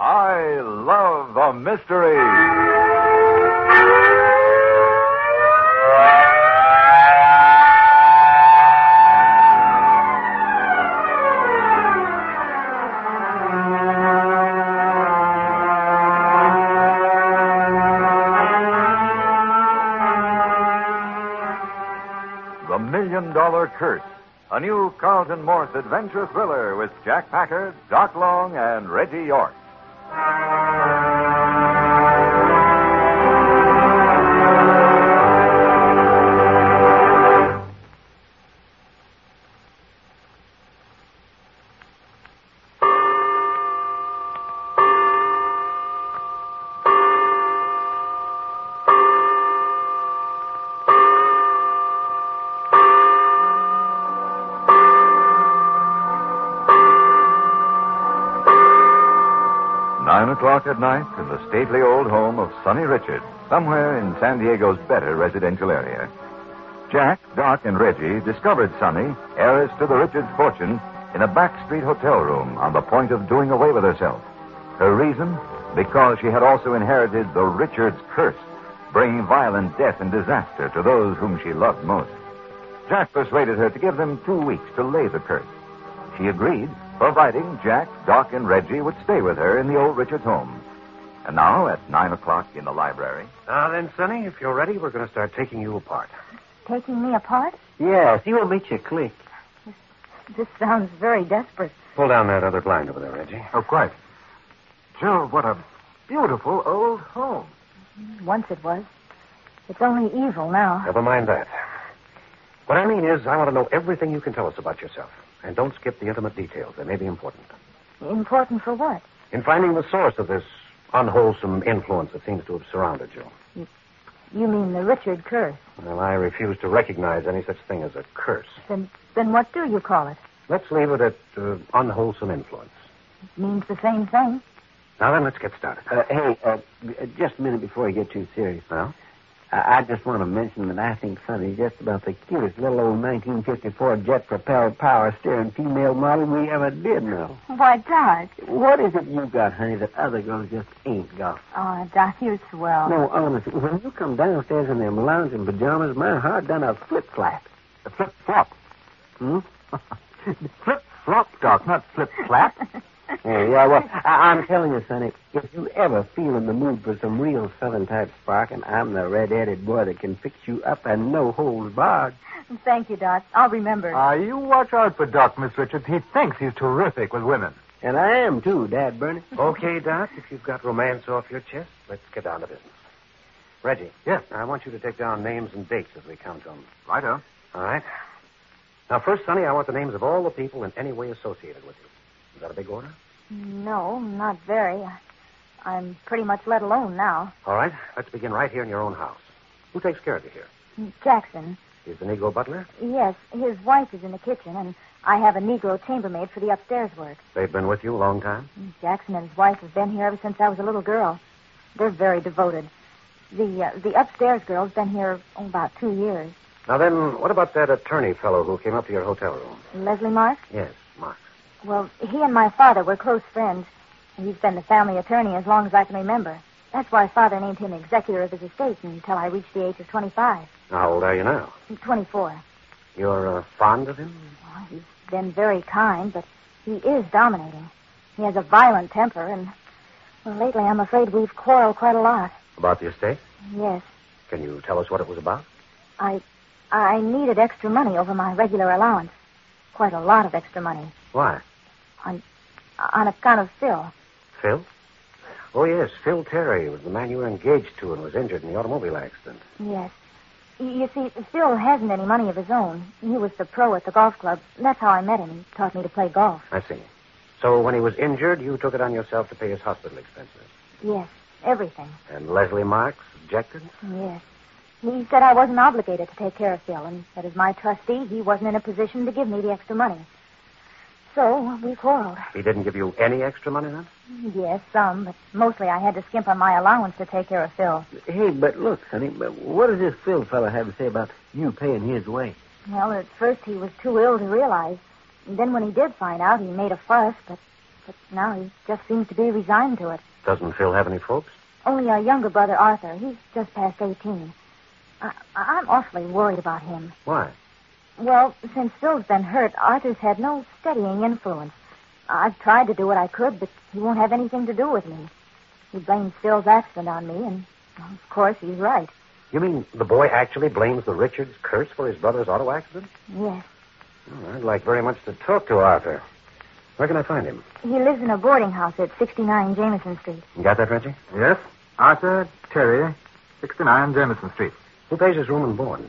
I love a mystery. The $1 Million Curse, a new Carlton Morse adventure thriller with Jack Packard, Doc Long, and Reggie York. O'clock at night in the stately old home of Sonny Richard, somewhere in San Diego's better residential area. Jack, Doc, and Reggie discovered Sonny, heiress to the Richards' fortune, in a backstreet hotel room on the point of doing away with herself. Her reason? Because she had also inherited the Richards' curse, bringing violent death and disaster to those whom she loved most. Jack persuaded her to give them 2 weeks to lay the curse. She agreed, providing Jack, Doc, and Reggie would stay with her in the old Richards home. And now, at 9 o'clock in the library... Now then, Sonny, if you're ready, we're going to start taking you apart. Taking me apart? Yes, you'll meet your clique. This sounds very desperate. Pull down that other blind over there, Reggie. Oh, quite. Joe, what a beautiful old home. Once it was. It's only evil now. Never mind that. What I mean is, I want to know everything you can tell us about yourself. And don't skip the intimate details. They may be important. Important for what? In finding the source of this unwholesome influence that seems to have surrounded you. You mean the Richard curse? Well, I refuse to recognize any such thing as a curse. Then what do you call it? Let's leave it at unwholesome influence. It means the same thing. Now then, let's get started. Hey, just a minute before you get too serious. Well? I just want to mention that I think Sonny's just about the cutest little old 1954 jet-propelled power-steering female model we ever did know. Why, Doc. What is it you got, honey, that other girls just ain't got? Oh, Doc, you're swell. No, honestly, when you come downstairs in them lounging pajamas, my heart done a flip-flap. A flip-flop. Hmm? Flip-flop, Doc, not flip-flap. Yeah, well, I'm telling you, Sonny, if you ever feel in the mood for some real Southern-type spark, and I'm the red-headed boy that can fix you up and no holds barred. Thank you, Doc. I'll remember. You watch out for Doc, Miss Richards. He thinks he's terrific with women. And I am, too, Dad Bernie. Okay, Doc, if you've got romance off your chest, let's get down to business. Reggie. Yes? I want you to take down names and dates as we count them. Righto. All right. Now, first, Sonny, I want the names of all the people in any way associated with you. Is that a big order? No, not very. I'm pretty much let alone now. All right. Let's begin right here in your own house. Who takes care of you here? Jackson. Is the Negro butler? Yes, his wife is in the kitchen, and I have a Negro chambermaid for the upstairs work. They've been with you a long time? Jackson and his wife have been here ever since I was a little girl. They're very devoted. The upstairs girl's been here about 2 years. Now then, what about that attorney fellow who came up to your hotel room? Leslie Marks? Yes, Marks. Well, he and my father were close friends. He's been the family attorney as long as I can remember. That's why Father named him executor of his estate until I reached the age of 25. How old are you now? 24. You're fond of him? Well, he's been very kind, but he is dominating. He has a violent temper, and well, lately I'm afraid we've quarreled quite a lot. About the estate? Yes. Can you tell us what it was about? I needed extra money over my regular allowance. Quite a lot of extra money. Why? On account of Phil. Phil? Oh, yes, Phil Terry was the man you were engaged to and was injured in the automobile accident. Yes. You see, Phil hasn't any money of his own. He was the pro at the golf club. That's how I met him. He taught me to play golf. I see. So when he was injured, you took it on yourself to pay his hospital expenses? Yes, everything. And Leslie Marks objected? Yes. He said I wasn't obligated to take care of Phil, and that as my trustee, he wasn't in a position to give me the extra money. So, we quarreled. He didn't give you any extra money, then? Yes, some, but mostly I had to skimp on my allowance to take care of Phil. Hey, but look, Sonny, what does this Phil fella have to say about you paying his way? Well, at first he was too ill to realize. And then when he did find out, he made a fuss, but But now he just seems to be resigned to it. Doesn't Phil have any folks? Only our younger brother, Arthur. He's just past 18. I'm awfully worried about him. Why? Well, since Phil's been hurt, Arthur's had no steadying influence. I've tried to do what I could, but he won't have anything to do with me. He blames Phil's accident on me, and, well, of course, he's right. You mean the boy actually blames the Richards curse for his brother's auto accident? Yes. Oh, I'd like very much to talk to Arthur. Where can I find him? He lives in a boarding house at 69 Jameson Street. You got that, Reggie? Yes. Arthur Terry, 69 Jameson Street. Who pays his room and board?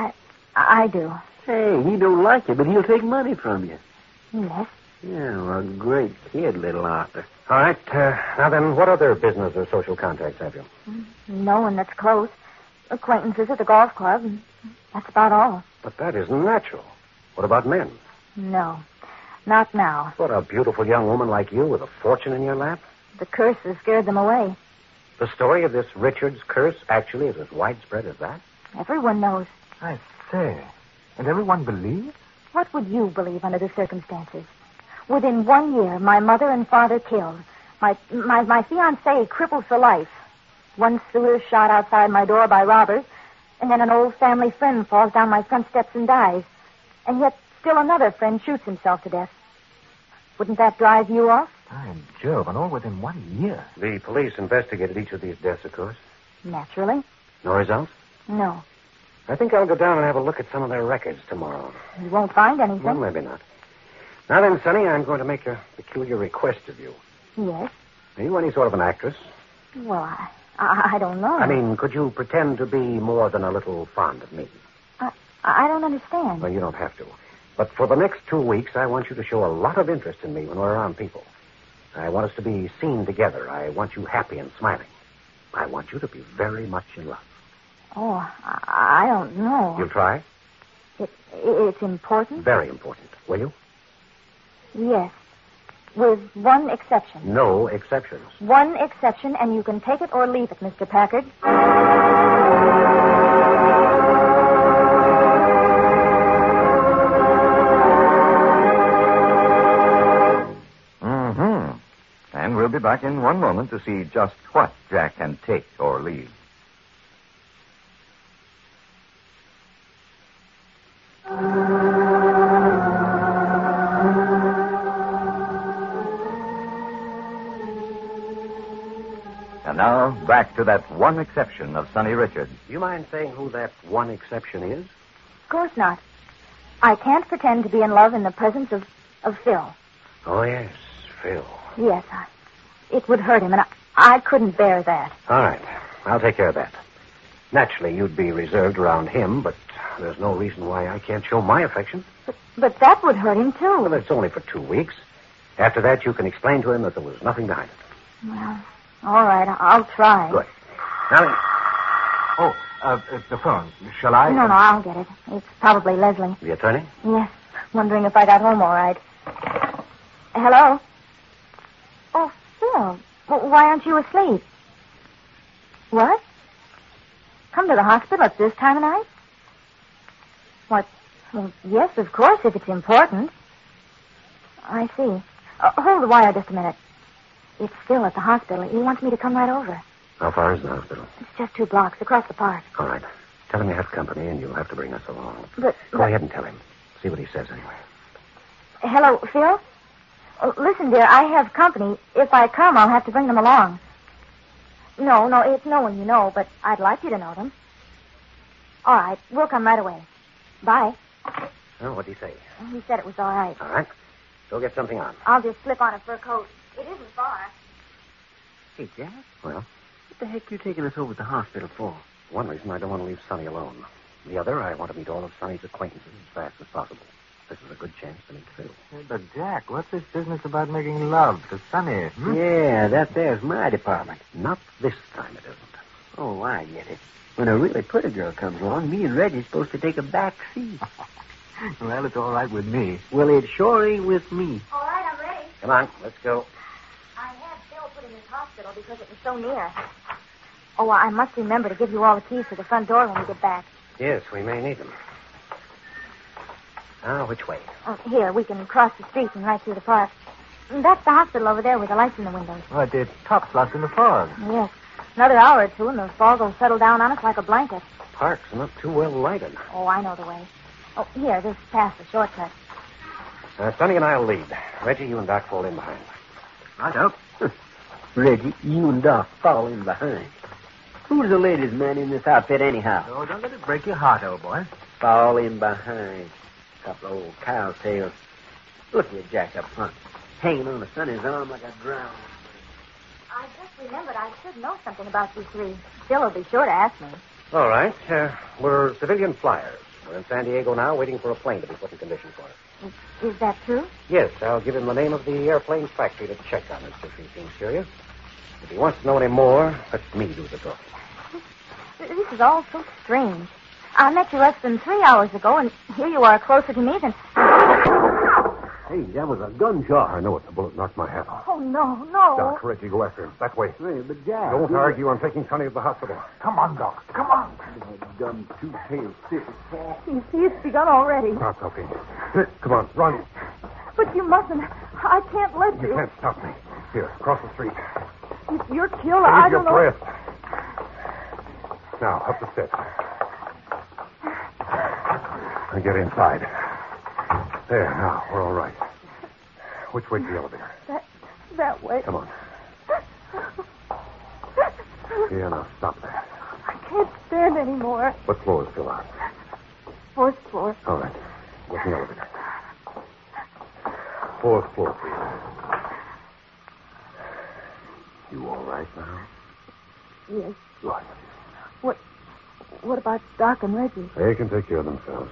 I do. Hey, he don't like you, but he'll take money from you. Yes. Yeah, well, great kid, little Arthur. All right. Now then, what other business or social contacts have you? No one that's close. Acquaintances at the golf club, and that's about all. But that isn't natural. What about men? No, not now. What, a beautiful young woman like you with a fortune in your lap? The curse has scared them away. The story of this Richards curse actually is as widespread as that? Everyone knows. I say. And everyone believes? What would you believe under the circumstances? Within 1 year, my mother and father killed. My fiancé crippled for life. One sewer shot outside my door by robbers, and then an old family friend falls down my front steps and dies. And yet still another friend shoots himself to death. Wouldn't that drive you off? By Jove, and all within 1 year. The police investigated each of these deaths, of course. Naturally. No results? No. I think I'll go down and have a look at some of their records tomorrow. You won't find anything. Well, maybe not. Now then, Sonny, I'm going to make a peculiar request of you. Yes? Are you any sort of an actress? Well, I don't know. I mean, could you pretend to be more than a little fond of me? I don't understand. Well, you don't have to. But for the next 2 weeks, I want you to show a lot of interest in me when we're around people. I want us to be seen together. I want you happy and smiling. I want you to be very much in love. Oh, I don't know. You'll try? It's important? Very important. Will you? Yes. With one exception. No exceptions. One exception, and you can take it or leave it, Mr. Packard. And we'll be back in 1 moment to see just what Jack can take or leave. And now, back to that one exception of Sonny Richards. Do you mind saying who that one exception is? Of course not. I can't pretend to be in love in the presence of Phil. Oh, yes, Phil. Yes, it would hurt him, and I couldn't bear that. All right. I'll take care of that. Naturally, you'd be reserved around him, but there's no reason why I can't show my affection. But that would hurt him, too. Well, it's only for 2 weeks. After that, you can explain to him that there was nothing behind it. Well, all right, I'll try. Good. Now, The phone. Shall I? No, I'll get it. It's probably Leslie. the attorney? Yes, wondering if I got home all right. Hello? Oh, Phil, why aren't you asleep? What? Come to the hospital at this time of night? What? Well, yes, of course, if it's important. I see. Hold the wire just a minute. It's Phil at the hospital. He wants me to come right over. How far is the hospital? It's just 2 blocks across the park. All right. Tell him you have company, and you'll have to bring us along. But Go ahead and tell him. See what he says anyway. Hello, Phil? Oh, listen, dear, I have company. If I come, I'll have to bring them along. No, it's no one you know, but I'd like you to know them. All right, we'll come right away. Bye. Oh, what'd he say? He said it was all right. All right. Go get something on. I'll just slip on a fur coat. It isn't far. Hey, Jack, Well, what the heck you taking us over to the hospital for? one reason I don't want to leave Sonny alone. The other, I want to meet all of Sonny's acquaintances as fast as possible. This is a good chance to meet Phil. But, Jack, what's this business about making love to Sonny? Yeah, that there's my department. Not this time it isn't. Oh, I get it. When a really pretty girl comes along, me and Reggie's supposed to take a back seat. Well, it's all right with me. Well, it sure ain't with me. All right, I'm ready. Come on, let's go. I had Phil put in his hospital because it was so near. Oh, I must remember to give you all the keys to the front door when we get back. Yes, we may need them. Now, which way? Here, we can cross the street and right through the park. That's the hospital over there with the lights in the windows. But it's topslush in the fog. Yes. Another hour or two, and the fog will settle down on us like a blanket. Park's not too well lighted. Oh, I know the way. Oh, here, this past the shortcut. Sonny and I'll lead. Reggie, you and Doc fall in behind. Right up. Reggie, you and Doc fall in behind. Who's the ladies' man in this outfit anyhow? Oh, don't let it break your heart, old boy. Fall in behind. Couple of old cow tails. Look at you, Jack up front. Hanging on to Sonny's arm like a drowned. I just remembered I should know something about you three. Phil will be sure to ask me. All right. We're civilian flyers. We're in San Diego now, waiting for a plane to be put in condition for us. Is that true? Yes, I'll give him the name of the airplane factory to check on it if he seems curious. If he wants to know any more, let me do the talking. This is all so strange. I met you less than 3 hours ago, and here you are closer to me than... Hey, that was a gunshot. I know it. The bullet knocked my hat off. Oh, no. Doc, Reggie, go after him. That way. Hey, but Jack. Don't argue. I'm taking Sonny to the hospital. Come on, Doc. Come on. Dumb two-tailed stick. It's begun already. Stop, Sophie. Come on, run. But you mustn't. I can't let You can't stop me. Here, across the street. If you're killed, Hold your breath. Now, up the steps. And get inside. There, now, we're all right. Which way's the elevator? That way. Come on. Here, now, stop there. I can't stand anymore. What floor is still on? 4th floor. All right. Get the elevator. 4th floor, please. You all right now? Yes. Good. What about Doc and Reggie? They can take care of themselves.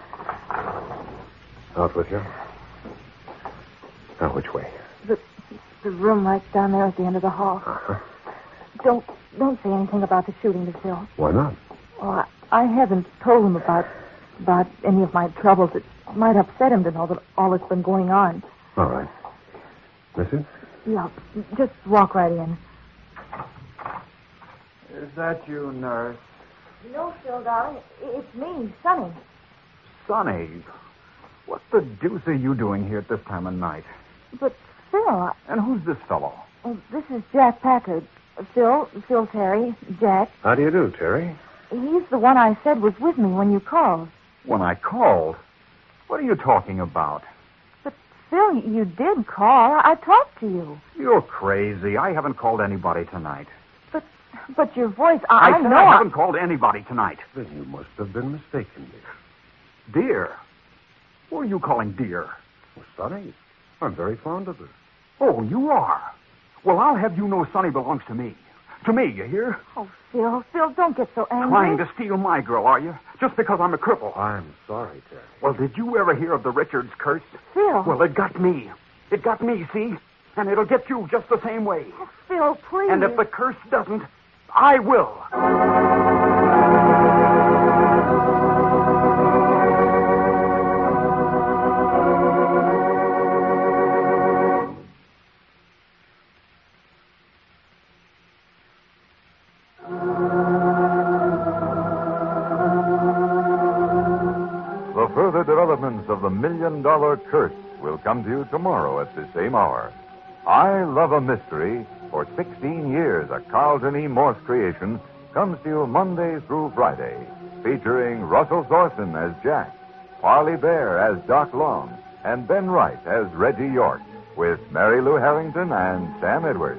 Out with you. Now, which way? The room right down there at the end of the hall. Uh-huh. Don't say anything about the shooting to Phil. Why not? Oh, I haven't told him about any of my troubles. It might upset him to know that all that's been going on. All right. Mrs.? Yeah, just walk right in. Is that you, nurse? No, Phil, darling. It's me, Sonny. Sonny, what the deuce are you doing here at this time of night? But, Phil, And who's this fellow? this is Jack Packard. Phil Terry, Jack. How do you do, Terry? He's the one I said was with me when you called. When I called? What are you talking about? But, Phil, you did call. I talked to you. You're crazy. I haven't called anybody tonight. But your voice, I I said know. I haven't called anybody tonight. Then you must have been mistaken, dear. Dear? Who are you calling dear? Well, Sonny, I'm very fond of her. Oh, you are? Well, I'll have you know Sonny belongs to me. To me, you hear? Oh, Phil, don't get so angry. Trying to steal my girl, are you? Just because I'm a cripple. I'm sorry, Terry. Well, did you ever hear of the Richards curse? Phil. Well, it got me. It got me, see? And it'll get you just the same way. Oh, Phil, please. And if the curse doesn't, I will. The further developments of the $1 Million Curse will come to you tomorrow at the same hour. I Love a Mystery, for 16 years, a Carlton E. Morse creation, comes to you Monday through Friday, featuring Russell Thorson as Jack, Parley Bear as Doc Long, and Ben Wright as Reggie York, with Mary Lou Harrington and Sam Edwards.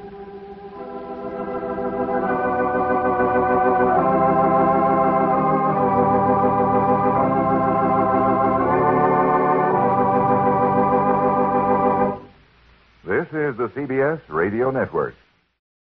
This is the CBS Radio Network.